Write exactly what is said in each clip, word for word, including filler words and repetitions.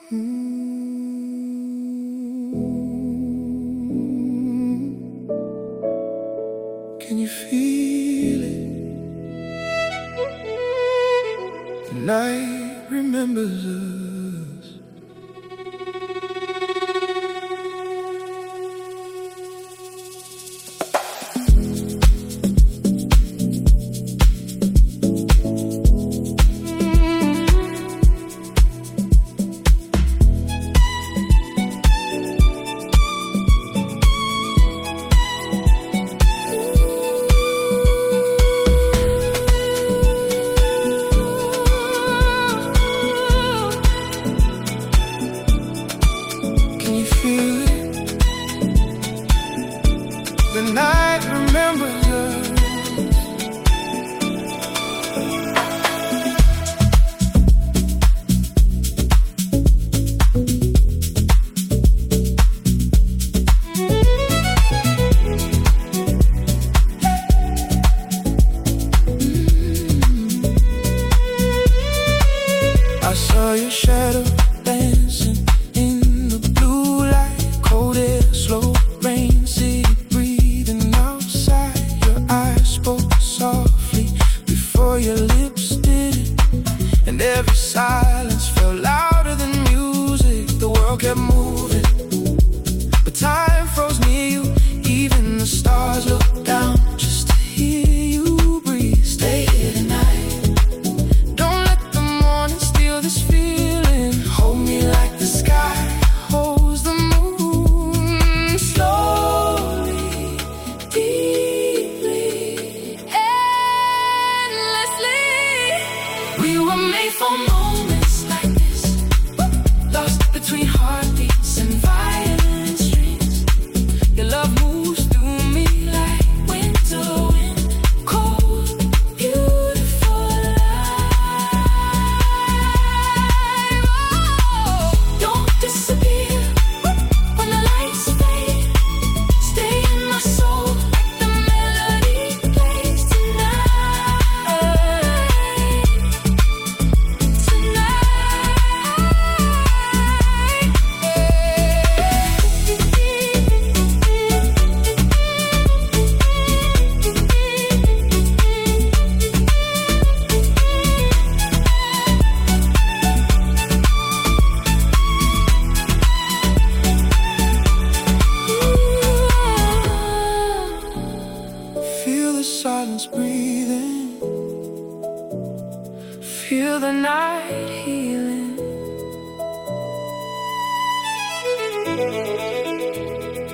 Can you feel it? The night remembers us. I saw your shadow dancing in the blue light, cold air, slow rain, city breathing outside. Your eyes spoke softly before your lips did it, and every silence felt louder than music. The world kept moving, but time froze near you. Even the stars looked down just to hear you breathe. Stay here tonight, don't let the morning steal this feeling. Hold me like the sky holds the moon. Slowly, deeply, endlessly. We were made for moments like this, lost between heartbeats and violent strings. Your love moves through me like winter wind, cold, beautiful life. Oh, don't disappear when the lights fade. Stay in my soul like the melody plays tonight. Feel the silence breathing, feel the night healing.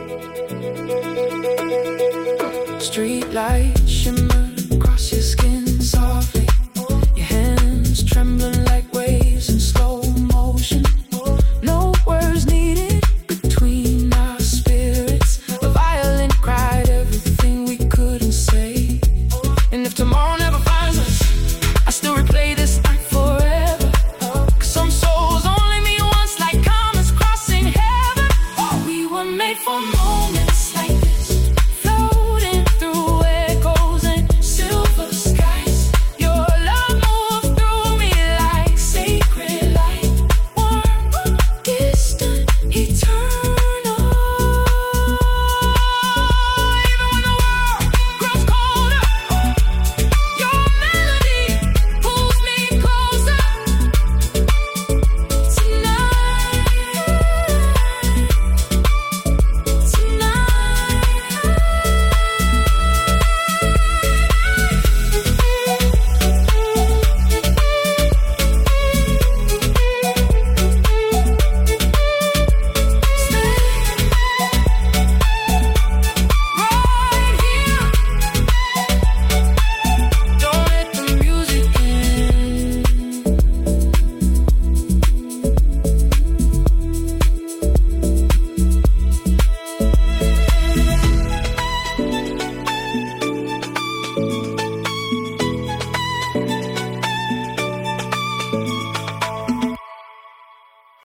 Street light shimmer across your skin.